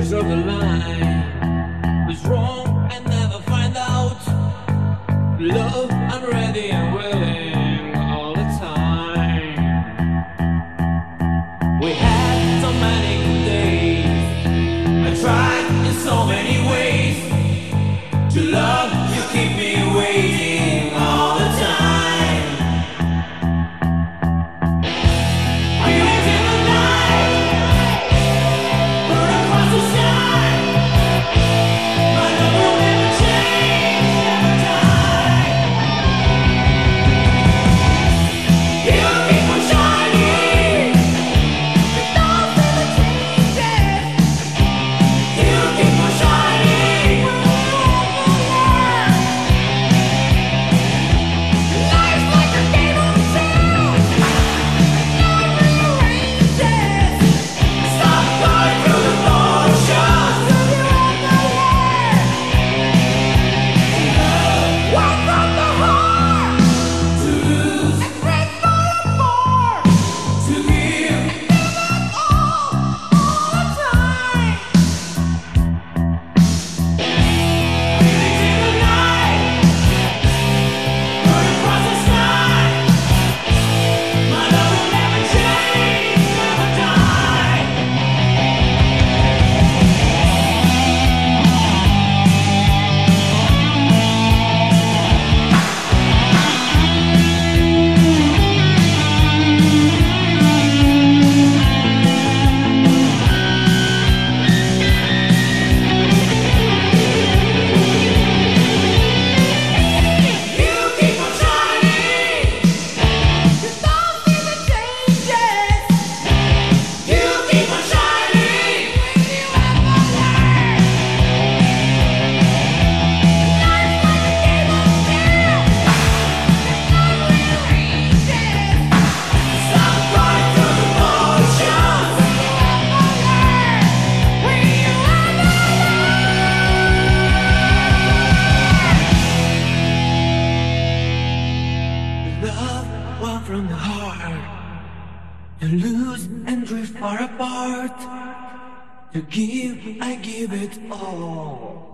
edges of the line. What's wrong and never find out. Love, I'm ready and willing all the time. We had so many good days. I tried in so many ways to love you, keep me waiting all the time. We lived in the night, burn across the sky. My love will never change, never die. You keep on shining, with all the changes. You keep on shining, life's like a game of chance. No rearranges. Stop going through the motions. One from the heart to lose and pray for more. To give all the time. We lived in the night, burn across the sky. My love will never change, never die. You keep on shining, you don't see the changes. You keep on shining, will you ever learn? Life's like a game of chance. No rearranges. Stop going through the motions. Will you ever learn? Love, one from the heart. You lose and drift far apart. To give, I give it all.